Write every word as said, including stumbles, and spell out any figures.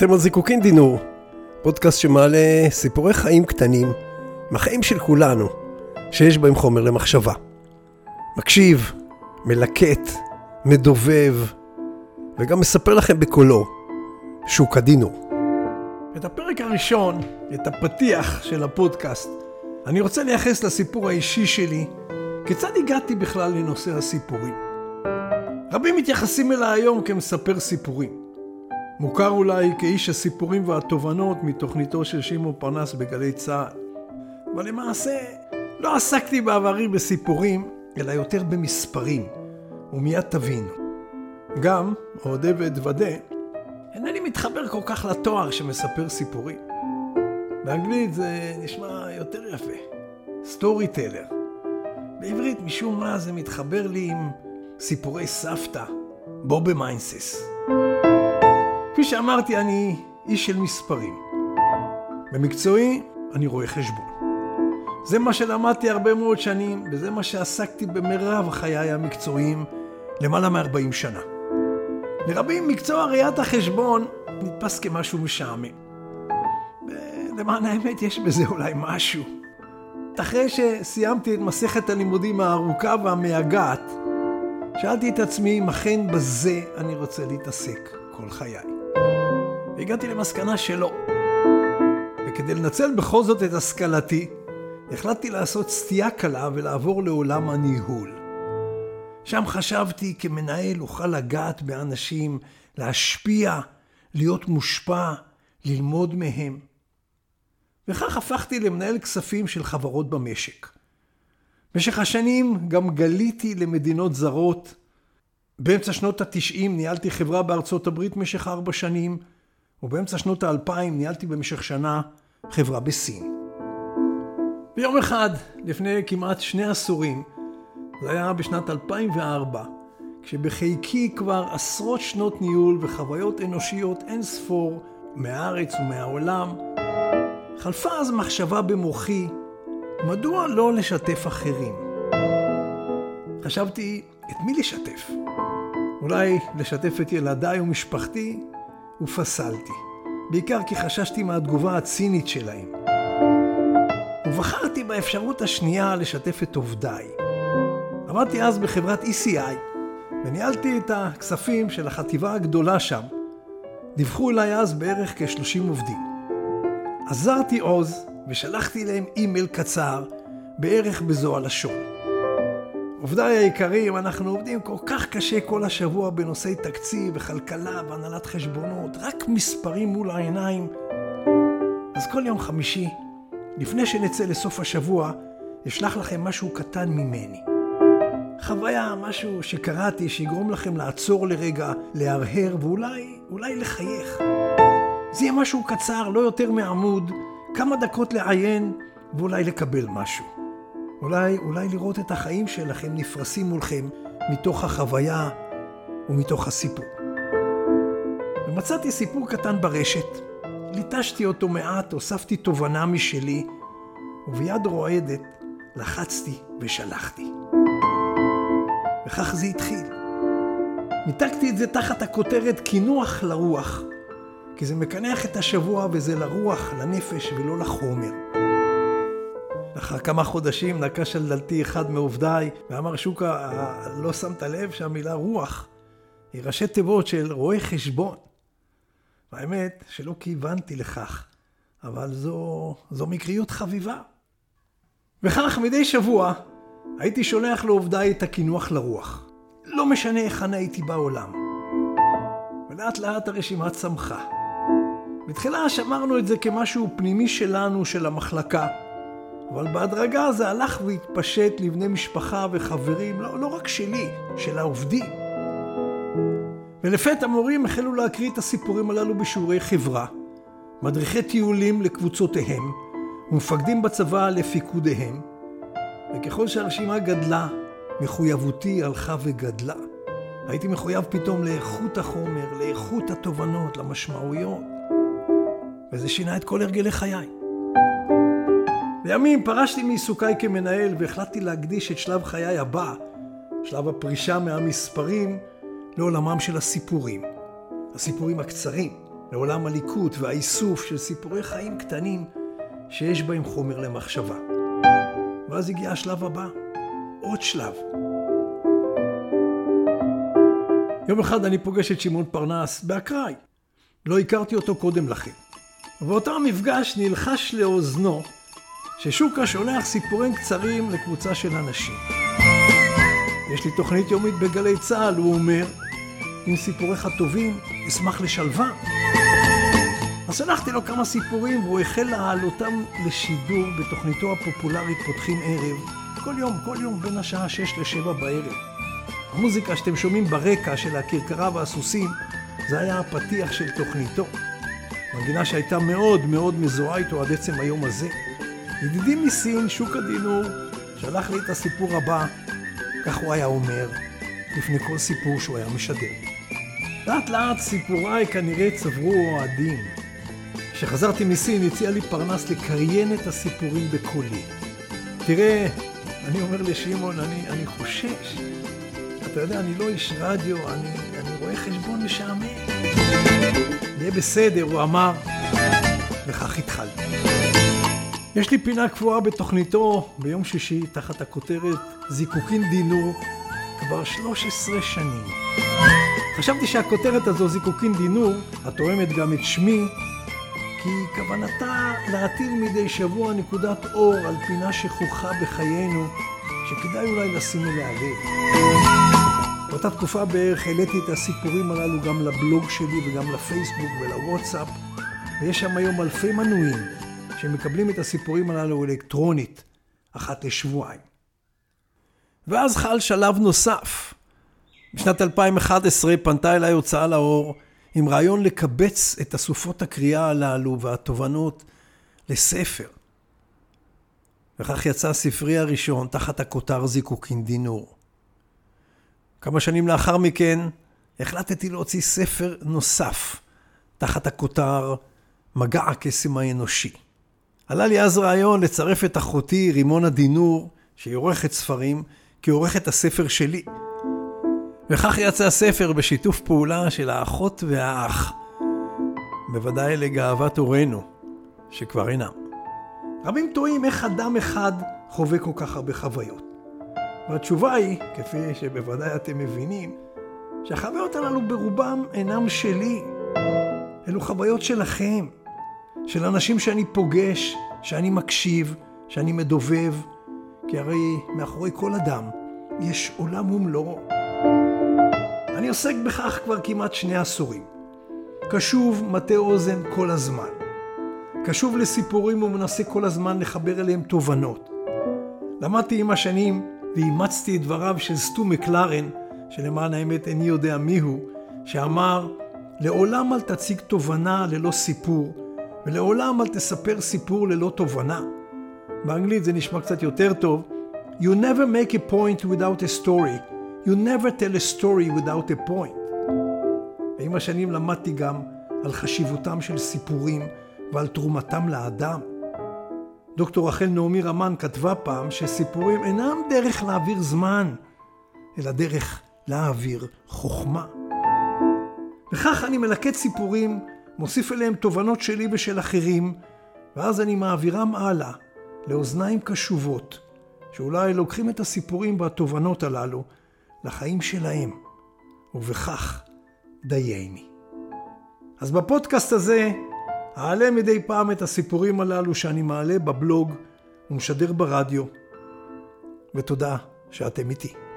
אתם על זיקוקין דינור, פודקאסט שמעלה סיפורי חיים קטנים, מהחיים של כולנו, שיש בהם חומר למחשבה. מקשיב, מלקט, מדובב, וגם מספר לכם בקולו, שוק הדינור. את הפרק הראשון, את הפתיח של הפודקאסט, אני רוצה לייחס לסיפור האישי שלי, כיצד הגעתי בכלל לנושא הסיפורים. רבים מתייחסים אליי היום כמספר סיפורים. מוכר אולי כאיש הסיפורים והתובנות מתוכניתו של שמעון פרנס בגלי צה"ל. אבל למעשה לא עסקתי בעברי בסיפורים, אלא יותר במספרים, ומיד תבינו. גם, אודה ואתוודה, אינני מתחבר כל כך לתואר שמספר סיפורים. באנגלית זה נשמע יותר יפה, סטורי טלר. בעברית משום מה זה מתחבר לי עם סיפורי סבתא, בובה מיינסיס. כפי שאמרתי, אני איש של מספרים. במקצועי, אני רואה חשבון. זה מה שלמדתי הרבה מאוד שנים, וזה מה שעסקתי במרב חיי המקצועיים למעלה מ-ארבעים שנה. לרבים מקצוע ראיית החשבון נתפס כמשהו משעמם. ולמען האמת יש בזה אולי משהו. אחרי שסיימתי את מסכת הלימודים הארוכה והמייגעת, שאלתי את עצמי אם אכן בזה אני רוצה להתעסק כל חיי. והגעתי למסקנה שלא. וכדי לנצל בכל זאת את השכלתי, החלטתי לעשות סטייה קלה ולעבור לעולם הניהול. שם חשבתי כמנהל אוכל לגעת באנשים, להשפיע, להיות מושפע, ללמוד מהם. וכך הפכתי למנהל כספים של חברות במשק. במשך השנים גם גליתי למדינות זרות. באמצע שנות התשעים ניהלתי חברה בארצות הברית במשך ארבע שנים, ובאמצע שנות האלפיים ניהלתי במשך שנה חברה בסין. ביום אחד, לפני כמעט שני עשורים, זה היה בשנת אלפיים וארבע, כשבחיקי כבר עשרות שנות ניהול וחוויות אנושיות אין ספור מהארץ ומהעולם, חלפה אז מחשבה במוחי, מדוע לא לשתף אחרים? חשבתי, את מי לשתף? אולי לשתף את ילדיי ומשפחתי, ופסלתי. בעיקר כי חששתי מהתגובה הצינית שלהם. ובחרתי באפשרות השנייה לשתף את עובדיי. עבדתי אז בחברת אי סי איי, וניהלתי את הכספים של החטיבה הגדולה שם. דיווחו אליי אז בערך כ-שלושים עובדים. עזרתי עוז ושלחתי להם אימייל קצר בערך בזו הלשון. עובדיי היקרים, אנחנו עובדים כל כך קשה כל השבוע בנושאי תקציב וכלכלה והנהלת חשבונות, רק מספרים מול העיניים. אז כל יום חמישי, לפני שנצא לסוף השבוע, אשלח לכם משהו קטן ממני. חוויה, משהו שקראתי שיגרום לכם לעצור לרגע, להרהר ואולי אולי לחייך. זה יהיה משהו קצר, לא יותר מעמוד, כמה דקות לעיין ואולי לקבל משהו. אולי, אולי לראות את החיים שלכם נפרסים מולכם מתוך החוויה ומתוך הסיפור. ומצאתי סיפור קטן ברשת, ליטשתי אותו מעט, הוספתי תובנה משלי, וביד רועדת לחצתי ושלחתי. וכך זה התחיל. מיתגתי את זה תחת הכותרת קינוח לרוח, כי זה מקנח את השבוע וזה לרוח, לנפש ולא לחומר. לאחר כמה חודשים נקש על דלתי אחד מעובדיי ואמר, שוקה, לא שמת לב שהמילה רוח היא ראשי תיבות של רואה חשבון. והאמת שלא כיוונתי לכך, אבל זו, זו מקריות חביבה. וכך מדי שבוע הייתי שולח לעובדיי את הקינוח לרוח. לא משנה איך אני הייתי בעולם. ולאט לאט הרשימה צמחה. בתחילה שמרנו את זה כמשהו פנימי שלנו, של המחלקה. אבל בהדרגה זה הלך והתפשט לבני משפחה וחברים, לא, לא רק שלי, של העובדים. ולפתע המורים החלו להקריא את הסיפורים הללו בשיעורי חברה, מדריכי טיולים לקבוצותיהם, ומפקדים בצבא לפיקודיהם. וככל שהרשימה גדלה, מחויבותי הלכה וגדלה. הייתי מחויב פתאום לאיכות החומר, לאיכות התובנות, למשמעויות. וזה שינה את כל הרגלי חיי. בימים פרשתי מעיסוקיי כמנהל והחלטתי להקדיש את שלב חיי הבא, שלב הפרישה מהמספרים, לעולמם של הסיפורים. הסיפורים הקצרים, לעולם הליקוט והאיסוף של סיפורי חיים קטנים שיש בהם חומר למחשבה. ואז הגיע השלב הבא, עוד שלב. יום אחד אני פוגש את שמעון פרנס באקראי. לא הכרתי אותו קודם לכן. ובאותו המפגש נלחש לאוזנו ששוקה שולח סיפורים קצרים לקבוצה של אנשים. יש לי תוכנית יומית בגלי צהל, הוא אומר, עם סיפוריך טובים, אשמח לשלווה. אז שלחתי לו כמה סיפורים והוא החל להעלותם לשידור בתוכניתו הפופולרית פותחים ערב, כל יום, כל יום בין השעה שש לשבע בערב. המוזיקה שאתם שומעים ברקע של הכרכרה והסוסים, זה היה הפתיח של תוכניתו. מנגינה שהייתה מאוד מאוד מזוהה איתו עד עצם היום הזה. ידידי מסין, שוקה דינור, שלח לי את הסיפור הבא, כך הוא היה אומר, לפני כל סיפור שהוא היה משדר. לאט לאט סיפוריי כנראה צברו אוהדים. כשחזרתי מסין הציע לי פרנס לקריין את הסיפורים בקולי. תראה, אני אומר לשמעון, אני, אני חושש. אתה יודע, אני לא איש רדיו, אני, אני רואה חשבון משעמם. יהיה בסדר, הוא אמר, וכך התחלתי. יש לי פינה קבועה בתוכניתו ביום שישי תחת הכותרת זיקוקין דינור כבר שלוש עשרה שנים. חשבתי שהכותרת הזו, זיקוקין דינור, התואמת גם את שמי, כי כוונתה להטיל מדי שבוע נקודת אור על פינה שכוחה בחיינו, שכדאי אולי לשים אליה לב. באותה תקופה בערך העליתי את הסיפורים הללו גם לבלוג שלי וגם לפייסבוק ולוואטסאפ, ויש שם היום אלפי מנויים שמקבלים את הסיפורים הללו אלקטרונית, אחת לשבועיים. ואז חל שלב נוסף. בשנת אלפיים ואחת עשרה פנתה אליי הוצאה לאור עם רעיון לקבץ את אסופות הקריאה הללו והתובנות לספר. וכך יצא ספרי הראשון תחת הכותר זיקוקין דינור. כמה שנים לאחר מכן החלטתי להוציא ספר נוסף תחת הכותר מגע הקסם האנושי. עלה לי אז רעיון לצרף את אחותי רימונה דינור, שהיא עורכת ספרים, כעורכת הספר שלי. וכך יצא הספר בשיתוף פעולה של האחות והאח. בוודאי לגאוות הורינו, שכבר אינם. רבים טועים איך אדם אחד חווה כל כך הרבה חוויות. והתשובה היא, כפי שבוודאי אתם מבינים, שהחוויות הללו ברובם אינם שלי. אלו חוויות שלכם, של אנשים שאני פוגש, שאני מקשיב, שאני מדובב, כי הרי מאחורי כל אדם יש עולם ומלואו. אני עוסק בכך כבר כמעט שני עשורים. קשוב מטה אוזן כל הזמן. קשוב לסיפורים ומנסה כל הזמן לחבר אליהם תובנות. למדתי עם השנים ואימצתי את דבריו של סטו מקלרן, שלמען האמת איני יודע מיהו, שאמר, לעולם אל תציג תובנה ללא סיפור, ולעולם אל תספר סיפור ללא תובנה. באנגלית זה נשמע קצת יותר טוב. You never make a point without a story. You never tell a story without a point. ועם השנים למדתי גם על חשיבותם של סיפורים ועל תרומתם לאדם. דוקטור רחל נעמי רמן כתבה פעם שסיפורים אינם דרך להעביר זמן, אלא דרך להעביר חוכמה. וכך אני מלקט סיפורים, מוסיף אליהם תובנות שלי ושל אחרים, ואז אני מעבירם הלאה לאוזניים קשובות, שאולי לוקחים את הסיפורים והתובנות הללו לחיים שלהם, ובכך דייני. אז בפודקאסט הזה אעלה מדי פעם את הסיפורים הללו שאני מעלה בבלוג ומשדר ברדיו, ותודה שאתם איתי.